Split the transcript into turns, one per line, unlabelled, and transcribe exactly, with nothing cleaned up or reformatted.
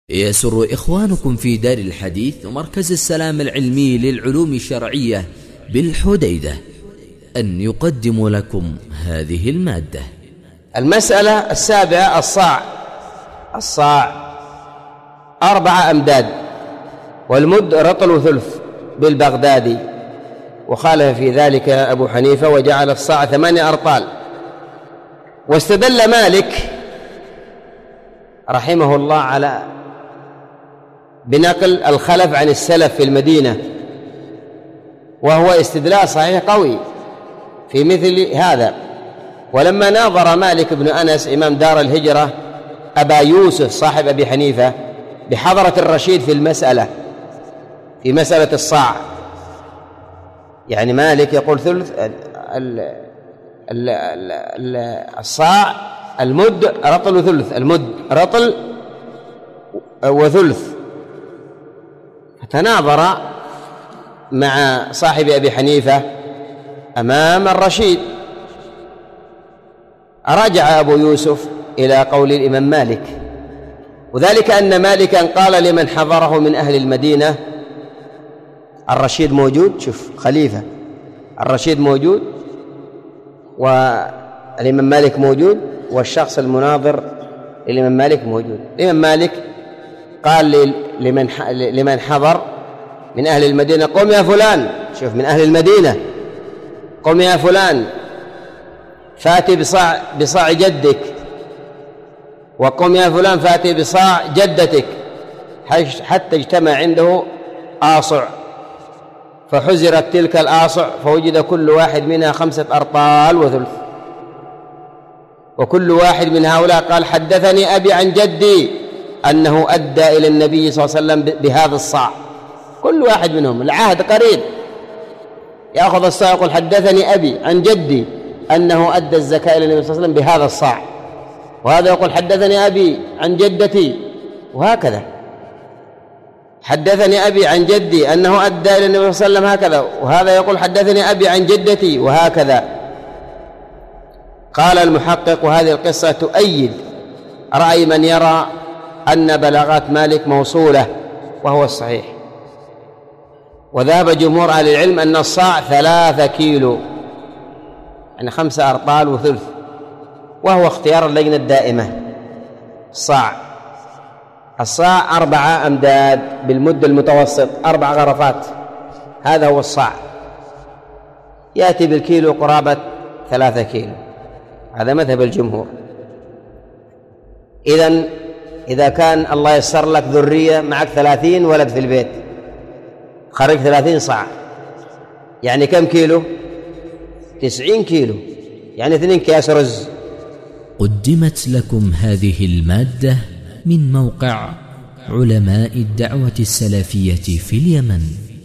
يسر إخوانكم في دار الحديث ومركز السلام العلمي للعلوم الشرعية بالحديدة أن يقدم لكم هذه المادة.
المسألة السابعة: الصاع. الصاع أربعة أمداد، والمد رطل وثلث بالبغدادي، وخالف في ذلك أبو حنيفة وجعل الصاع ثمانية أرطال. واستدل مالك رحمه الله على بنقل الخلف عن السلف في المدينة، وهو استدلال صحيح قوي في مثل هذا. ولما ناظر مالك بن أنس إمام دار الهجرة أبا يوسف صاحب أبي حنيفة بحضرة الرشيد في المسألة في مسألة الصاع، يعني مالك يقول ثلث الصاع المد رطل وثلث، المد رطل وثلث، فتناظر مع صاحب أبي حنيفة أمام الرشيد. رجع أبو يوسف إلى قول الإمام مالك، وذلك أن مالكا قال لمن حضره من أهل المدينة: الرشيد موجود، شوف خليفة، الرشيد موجود والإمام مالك موجود والشخص المناظر الإمام مالك موجود. الإمام مالك قال لمن لمن حضر من أهل المدينة: قم يا فلان، شوف من أهل المدينة، قم يا فلان فاتي بصاع بصاع جدك، وقم يا فلان فاتي بصاع جدتك، حتى اجتمع عنده آصع، فحزرت تلك الآصع فوجد كل واحد منها خمسة أرطال وثلث. وكل واحد من هؤلاء قال: حدثني أبي عن جدي أنه أدى إلى النبي صلى الله عليه وسلم بهذا الصاع. كل واحد منهم العهد قريب، يأخذ الصاع يقول: حدثني أبي عن جدي أنه أدى الزكاة إلى النبي صلى الله عليه وسلم بهذا الصاع، وهذا يقول: حدثني أبي عن جدتي، وهكذا. حدثني أبي عن جدي أنه أدى إلى النبي صلى الله عليه وسلم هكذا، وهذا يقول: حدثني أبي عن جدتي، وهكذا. قال المحقق: وهذه القصة تؤيد رأي من يرى أن بلاغات مالك موصولة، وهو الصحيح. وذهب جمهور أهل العلم أن الصاع ثلاثة كيلو، يعني خمسة أرطال وثلث، وهو اختيار اللجنة الدائمة. الصاع الصاع أربعة أمداد بالمد المتوسط، أربع غرفات، هذا هو الصاع، يأتي بالكيلو قرابة ثلاثة كيلو، هذا مذهب الجمهور. إذن إذا كان الله يسر لك ذرية معك ثلاثين ولد في البيت، خرج ثلاثين صاع، يعني كم كيلو؟ تسعين كيلو، يعني اثنين كياس رز.
قدمت لكم هذه المادة من موقع علماء الدعوة السلفية في اليمن.